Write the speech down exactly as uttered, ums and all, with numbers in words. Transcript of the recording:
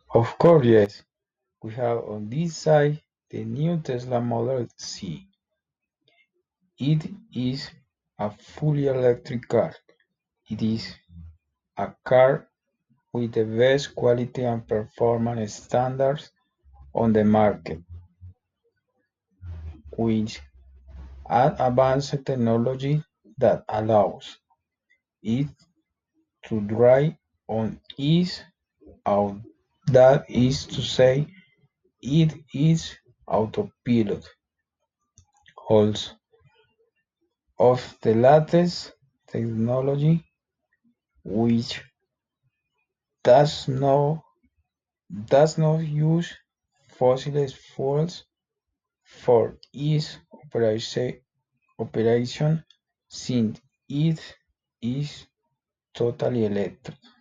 Of course, yes. We have on this side the new Tesla Model C. It is a fully electric car. It is a car with the best quality and performance standards on the market, which add advanced technology that allows it to drive on its own. That is to say, it is autopilot. Also, of the latest technology which does not does not use fossil fuels for its operation operation since it is totally electric.